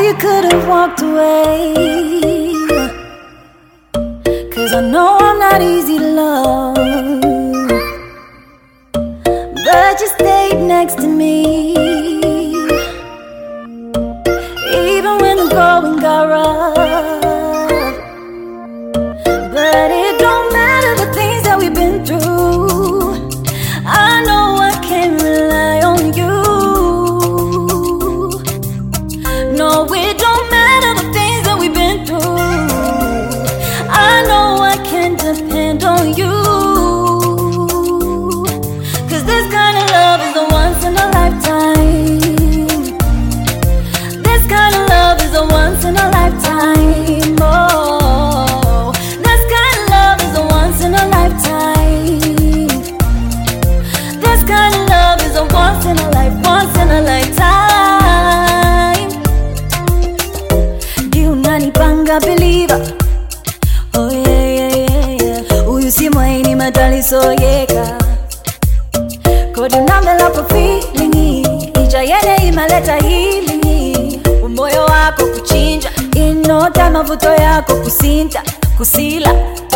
you could have walked away, 'cause I know I'm not easy to love, but you stayed next to me, even when the going got rough. But it don't matter the things that we've been through, I know I can rely on you. No, it don't matter the things that we've been through, I know I can depend on you. 'Cause this kind of love is a once in a lifetime. This kind of love is a once in a lifetime. Oh, this kind of love is a once in a lifetime. This kind of love is a once in a lifetime. Di unanipanga believer. Oh yeah, yeah, yeah, yeah. Uyu si mwaini matali soyeka. Kodi unambela kwa feelingi, ija yene imaleta healingi. Umoyo wako kuchinja, inota mavuto yako kusinta, kusila.